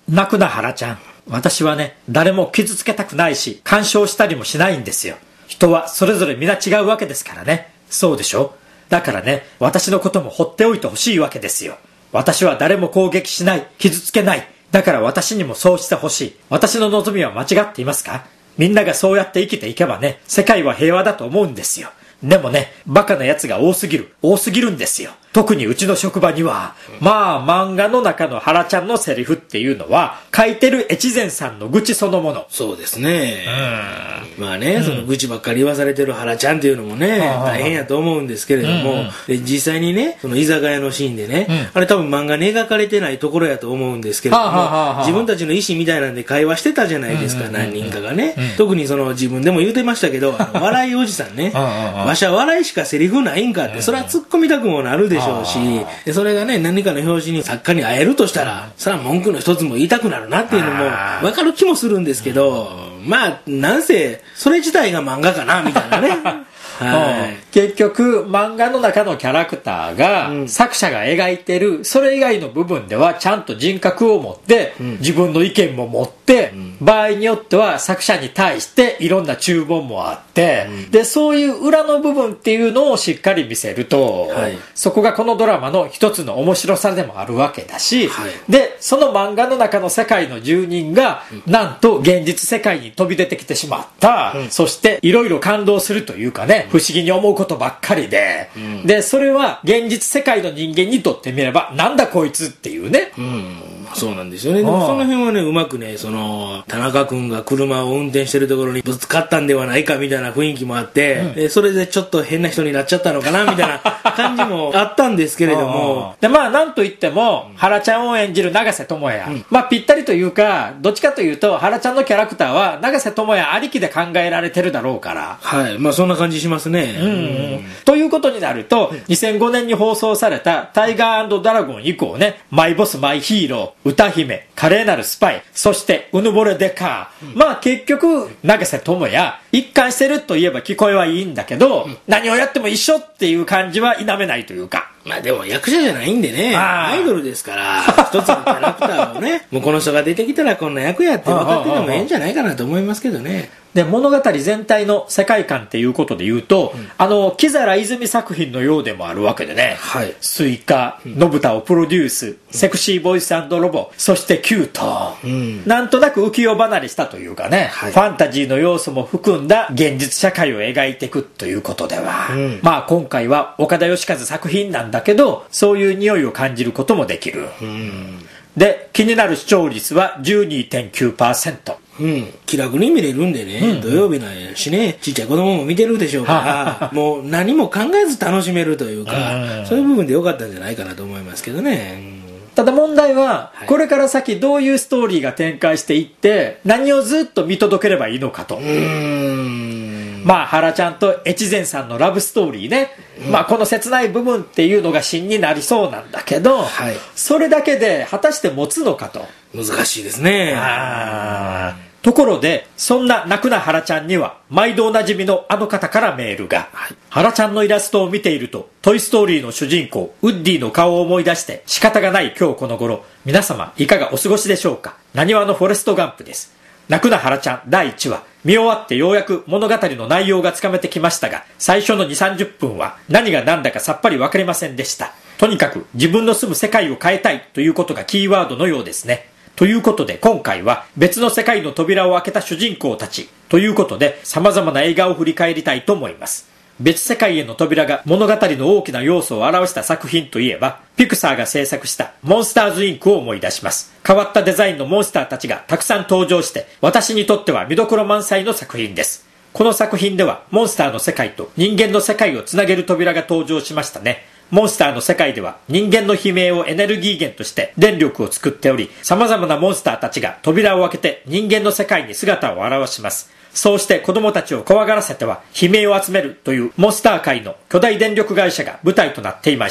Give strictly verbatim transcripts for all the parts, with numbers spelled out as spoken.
泣くな原ちゃん。私はね、誰も傷つけたくないし、干渉したりもしないんですよ。人はそれぞれ皆違うわけですからね。そうでしょ？だからね、私のことも放っておいてほしいわけですよ。私は誰も攻撃しない、傷つけない。だから私にもそうしてほしい。私の望みは間違っていますか？みんながそうやって生きていけばね、世界は平和だと思うんですよ。でもね、バカな奴が多すぎる、多すぎるんですよ。特にうちの職場には、まあ漫画の中の原ちゃんのセリフっていうのは、書いてる越前さんの愚痴そのもの。 そうですね。まあね、うん、その愚痴ばっかり言わされてる原ちゃんっていうのもね、大変やと思うんですけれども、うんうん、で実際にね、その居酒屋のシーンでね、うん、あれ多分漫画に描かれてないところやと思うんですけれども、はあはあはあ、自分たちの意思みたいなんで会話してたじゃないですか、何人かがね、うん。特にその自分でも言うてましたけど、あの笑いおじさんね、わしは笑いしかセリフないんかって、それは突っ込みたくもなるでしょうし、でそれがね、何かの表紙に作家に会えるとしたら、それは文句の一つも言いたくなるなっていうのも分かる気もするんですけど、まあなんせそれ自体が漫画かなみたいなね。 はい、結局漫画の中のキャラクターが、うん、作者が描いてるそれ以外の部分ではちゃんと人格を持って、うん、自分の意見も持って、うん、場合によっては作者に対していろんな注文もあって、うん、でそういう裏の部分っていうのをしっかり見せると、はい、そこがこのドラマの一つの面白さでもあるわけだし、はい、でその漫画の中の世界の住人が、うん、なんと現実世界に飛び出てきてしまった、うん、そしていろいろ感動するというかね、不思議に思うことばっかりで、うん、でそれは現実世界の人間にとってみればなんだこいつっていうね、 うん、そうなんですよね。でもその辺はね、うまくね、その田中君が車を運転してるところにぶつかったんではないかみたいな雰囲気もあって、うん、でそれでちょっと変な人になっちゃったのかなみたいな感じもあったんですけれどもでまあなんといっても、うん、原ちゃんを演じる永瀬智也、うん、まあぴったりというかどっちかというと原ちゃんのキャラクターは永瀬智也ありきで考えられてるだろうから、 はい、まあそんな感じしますね。 うんうん、ということになると、うん、にせんごねんに放送されたタイガー&ドラゴン以降ね、マイボスマイヒーロー、歌姫、華麗なるスパイ、そしてうぬぼれデカー、うん、まあ結局永瀬智也一貫してるといえば聞こえはいいんだけど、うん、何をやっても一緒っていう感じは否めないというか、 まあでも役者じゃないんでね、アイドルですから一つのキャラクターをねもうこの人が出てきたらこんな役やって分かっててもええんじゃないかなと思いますけどね。 で物語全体の世界観っていうことで言うと、うん、あの木更泉作品のようでもあるわけでね、はい、スイカ、のぶたをプロデュース、うん、セクシーボイス&ロボ、そしてキュート、うん、なんとなく浮世離れしたというかね、はい、ファンタジーの要素も含んだ現実社会を描いていくということでは、うん、まあ今回は岡田義和作品なんだけどそういう匂いを感じることもできる、うん、で気になる視聴率は じゅうにてんきゅうパーセント、 うん、気楽に見れるんでね、うんうん、土曜日なんやしね、ちっちゃい子供も見てるでしょうからもう何も考えず楽しめるというか、うん、そういう部分で良かったんじゃないかなと思いますけどね、 うん、ただ問題は、はい、これから先どういうストーリーが展開していって何をずっと見届ければいいのかと。うーん、まあ原ちゃんと越前さんのラブストーリーね、うん、まあこの切ない部分っていうのが芯になりそうなんだけど、はい、それだけで果たして持つのかと。 難しいですね。 あところでそんな泣くな原ちゃんには毎度おなじみのあの方からメールが、はい、原ちゃんのイラストを見ているとトイストーリーの主人公ウッディの顔を思い出して仕方がない今日この頃、皆様いかがお過ごしでしょうか。なにわのフォレストガンプです。泣くな原ちゃんだいいちわ見終わってようやく物語の内容がつかめてきましたが、最初の にじゅうさんじゅっぷんは何が何だかさっぱりわかりませんでした。とにかく自分の住む世界を変えたいということがキーワードのようですね。ということで今回は別の世界の扉を開けた主人公たちということで様々な映画を振り返りたいと思います。別世界への扉が物語の大きな要素を表した作品といえばピクサーが制作したモンスターズインクを思い出します。変わったデザインのモンスターたちがたくさん登場して私にとっては見どころ満載の作品です。この作品ではモンスターの世界と人間の世界をつなげる扉が登場しましたね。モンスターの世界では人間の悲鳴をエネルギー源として電力を作っており、様々なモンスターたちが扉を開けて人間の世界に姿を現します。そうして子供たちを怖がらせては悲鳴を集めるというモンスター界の巨大電力会社が舞台となっていました。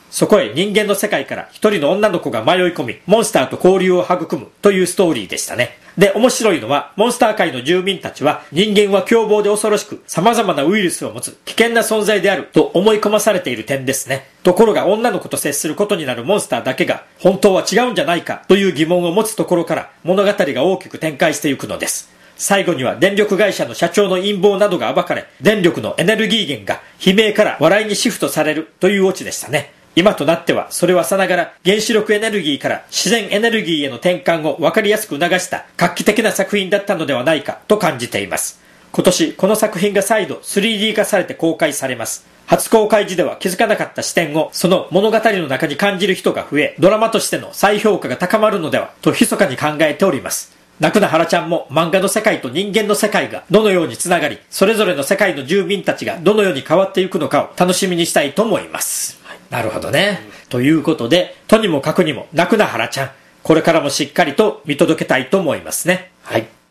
そこへ人間の世界から一人の女の子が迷い込み、モンスターと交流を育むというストーリーでしたね。で、面白いのは、モンスター界の住民たちは人間は凶暴で恐ろしく、様々なウイルスを持つ危険な存在であると思い込まされている点ですね。ところが女の子と接することになるモンスターだけが、本当は違うんじゃないかという疑問を持つところから物語が大きく展開していくのです。最後には電力会社の社長の陰謀などが暴かれ、電力のエネルギー源が悲鳴から笑いにシフトされるというオチでしたね。今となってはそれはさながら原子力エネルギーから自然エネルギーへの転換を分かりやすく促した画期的な作品だったのではないかと感じています。今年この作品が再度 スリーディー 化されて公開されます。初公開時では気づかなかった視点をその物語の中に感じる人が増え、ドラマとしての再評価が高まるのではと密かに考えております。泣くなはらちゃんも漫画の世界と人間の世界がどのようにつながり、それぞれの世界の住民たちがどのように変わっていくのかを楽しみにしたいと思います。はい、なるほどね。ということで、とにもかくにも泣くなはらちゃん、これからもしっかりと見届けたいと思いますね。はい。